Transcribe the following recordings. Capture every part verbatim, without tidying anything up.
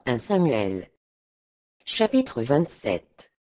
un Samuel. Chapitre vingt-sept.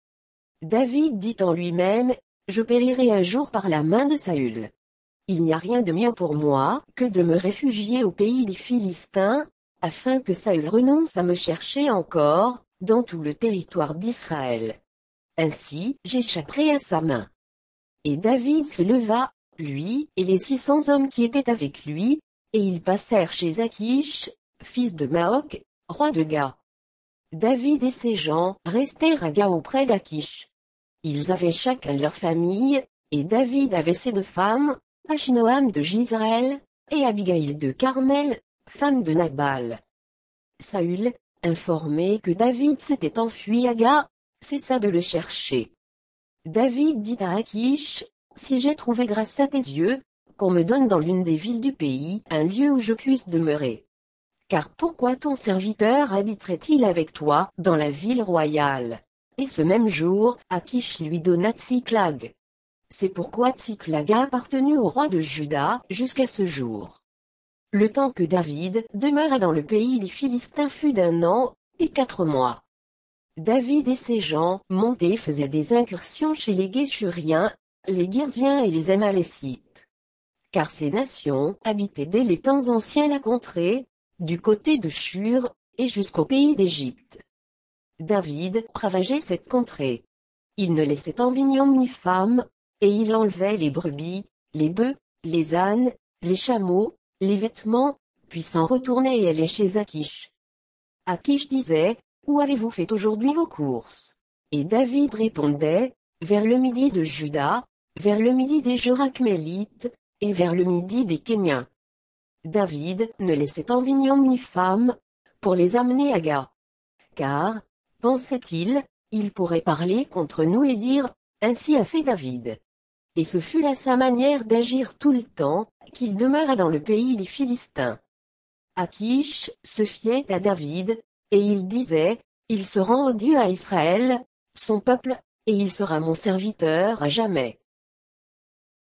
David dit en lui-même, je périrai un jour par la main de Saül. Il n'y a rien de mieux pour moi que de me réfugier au pays des Philistins, afin que Saül renonce à me chercher encore, dans tout le territoire d'Israël. Ainsi j'échapperai à sa main. Et David se leva, lui et les six cents hommes qui étaient avec lui, et ils passèrent chez Achish, fils de Maoc, roi de Gath. David et ses gens restèrent à Gath auprès d'Achish. Ils avaient chacun leur famille, et David avait ses deux femmes, Achinoam de Gisraël, et Abigail de Carmel, femme de Nabal. Saül, informé que David s'était enfui à Gath, cessa de le chercher. David dit à Achish, si j'ai trouvé grâce à tes yeux, qu'on me donne dans l'une des villes du pays un lieu où je puisse demeurer. Car pourquoi ton serviteur habiterait-il avec toi dans la ville royale? Et ce même jour, Achish lui donna Tsiklag. C'est pourquoi Tsiklag a appartenu au roi de Juda jusqu'à ce jour. Le temps que David demeura dans le pays des Philistins fut d'un an et quatre mois. David et ses gens montés faisaient des incursions chez les Guéshuriens, les Girziens et les Amalécites. Car ces nations habitaient dès les temps anciens la contrée, du côté de Shur, et jusqu'au pays d'Égypte. David ravageait cette contrée. Il ne laissait en vignoble ni femme, et il enlevait les brebis, les bœufs, les ânes, les chameaux, les vêtements, puis s'en retournait et allait chez Achish. Achish disait, où avez-vous fait aujourd'hui vos courses? Et David répondait, vers le midi de Juda, vers le midi des Jorachmélites, et vers le midi des Kéniens. David ne laissait en vignoble ni femme, pour les amener à Gath. Car, pensait-il, il pourrait parler contre nous et dire, ainsi a fait David. Et ce fut là sa manière d'agir tout le temps, qu'il demeura dans le pays des Philistins. Achish se fiait à David, et il disait, il se rend odieux à Israël, son peuple, et il sera mon serviteur à jamais.